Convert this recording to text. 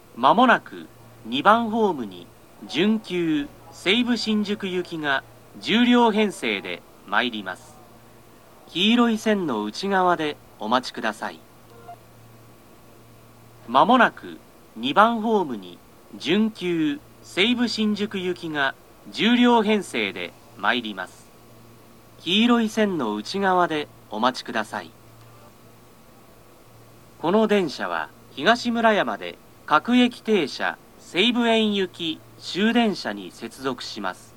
まもなく2番ホームに準急西武新宿行きが10両編成で参ります。黄色い線の内側でお待ちください。まもなく2番ホームに準急西武新宿行きが10両編成で参ります。黄色い線の内側でお待ちください。この電車は東村山で各駅停車西武園行き終電車に接続します。